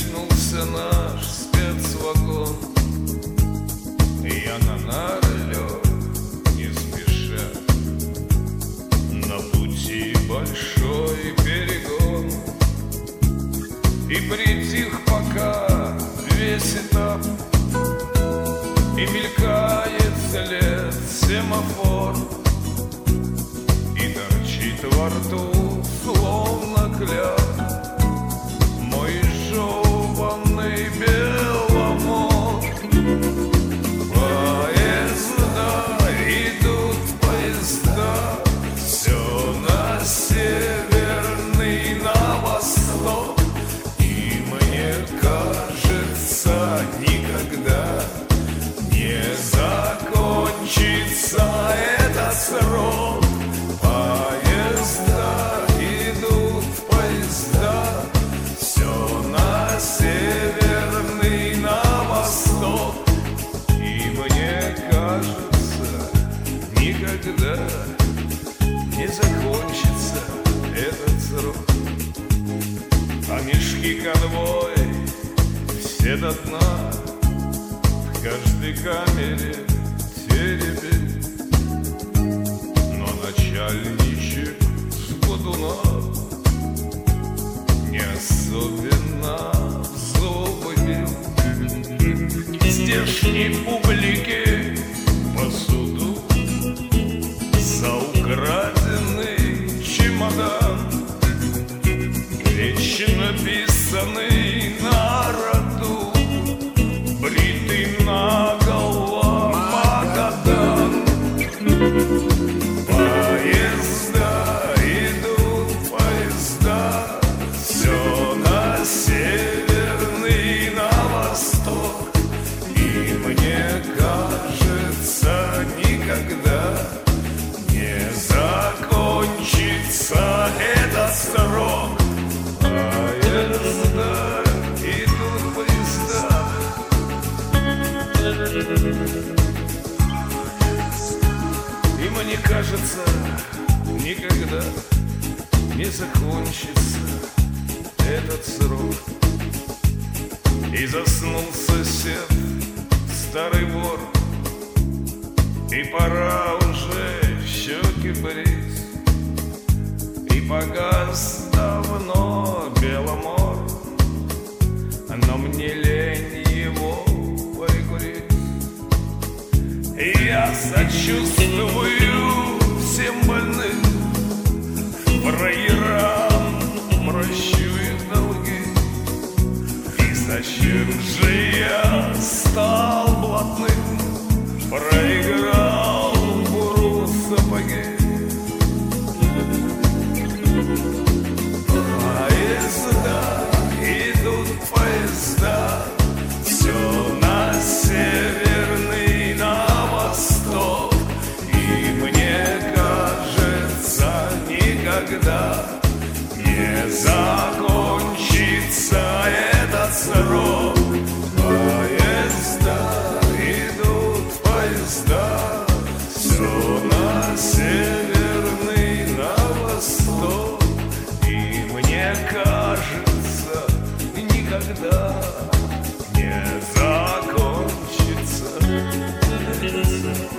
качнулся наш спецвагон, и я на нары лег не спеша. На пути большой перегон, и притих пока весь этап, и мелькает след семафор, и торчит во рту словно кляп мой жеванный беломор. Поезда идут, поезда, все на северный, на восток, и мне кажется, никогда не закончится этот срок. Поезда идут, поезда, все на северный, на восток, и мне кажется, никогда не закончится этот срок. А мешки конвой все до дна, в каждой камере теребит, но начальничек с бодуна не особенно в зубы бил. Здешней публике посуду за украденный чемодан, вечно писанный на роду, бритый наголо Магадан. Поезда идут, поезда, все на северный, на восток, и мне кажется, никогда не закончится этот срок. Поезда идут, поезда, и мне кажется, никогда не закончится этот срок. И заснул сосед, старый вор, и пора уже щеки брить, и погас давно беломор, но мне лень его прикурить. И я сочувствую всем больным, фраерам прощу их долги. И зачем же я стал блатным, проиграл буру сапоги? Поезда идут, поезда, все на северный, на восток, и мне кажется, никогда не закончится этот срок. Поезда идут, поезда, все на северный, на восток, и мне кажется, никогда не закончится этот срок.